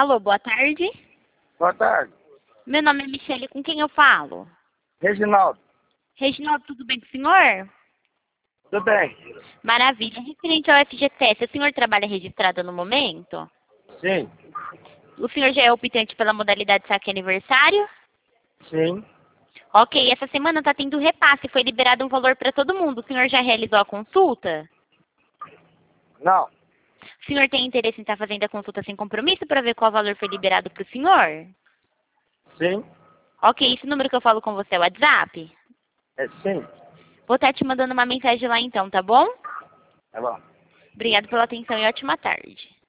Alô, boa tarde. Boa tarde. Meu nome é Michele, com quem eu falo? Reginaldo. Reginaldo, tudo bem com o senhor? Tudo bem? Maravilha. Referente ao FGTS, o senhor trabalha registrado no momento? Sim. O senhor já é optante pela modalidade saque aniversário? Sim. Ok, essa semana está tendo repasse, foi liberado um valor para todo mundo. O senhor já realizou a consulta? Não. O senhor tem interesse em estar fazendo a consulta sem compromisso para ver qual valor foi liberado para o senhor? Sim. Ok, esse número que eu falo com você é o WhatsApp? Sim. Vou estar te mandando uma mensagem lá então, tá bom? Tá bom. Obrigada pela atenção e ótima tarde.